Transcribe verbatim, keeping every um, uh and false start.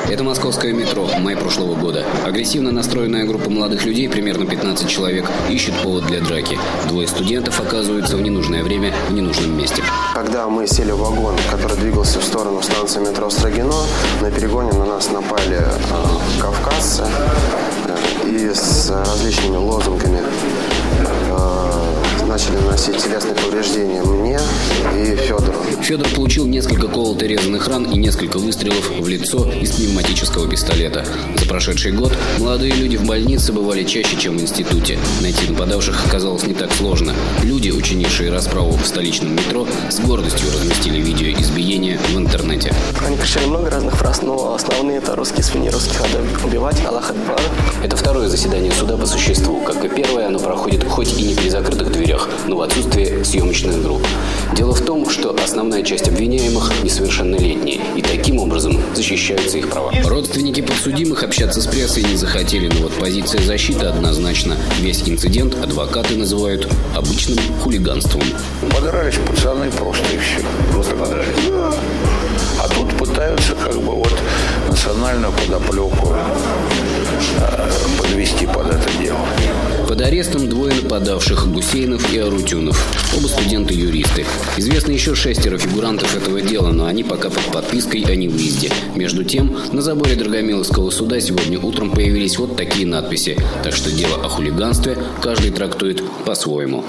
Это московское метро, май прошлого года. Агрессивно настроенная группа молодых людей, примерно пятнадцать человек, ищет повод для драки. Двое студентов оказываются в ненужное время в ненужном месте. Когда мы сели в вагон, который двигался в сторону станции метро Строгино, на перегоне на нас напали э, кавказцы э, и с различными лозунгами э, начали наносить телесные повреждения мне и Федору. Федор получил несколько колото-резанных ран и несколько выстрелов в лицо из пневматического пистолета. За прошедший год молодые люди в больнице бывали чаще, чем в институте. Найти нападавших оказалось не так сложно. Люди, учинившие расправу в столичном метро, с гордостью разместили видео избиения в интернете. Они кричали много разных фраз, но основные это русские свиньи, русских надо убивать, Аллах Акбар. Это второе заседание суда по существу. Как и первое, оно проходит хоть и не при закрытых дверях, но в отсутствии съемочных групп. Дело в том, что основная часть обвиняемых несовершеннолетние, и таким образом защищаются их права. Родственники подсудимых общаться с прессой не захотели, но вот позиция защиты однозначна. Весь инцидент адвокаты называют обычным хулиганством. Подрались пацаны просто и все. Просто подрались? Да. А тут пытаются как бы вот национальную подоплеку э, подвести под это дело. Под арестом двое нападавших – Гусейнов и Арутюнов. Оба студенты-юристы. Известно еще шестеро фигурантов этого дела, но они пока под подпиской о невыезде. Между тем, на заборе Драгомиловского суда сегодня утром появились вот такие надписи. Так что дело о хулиганстве каждый трактует по-своему.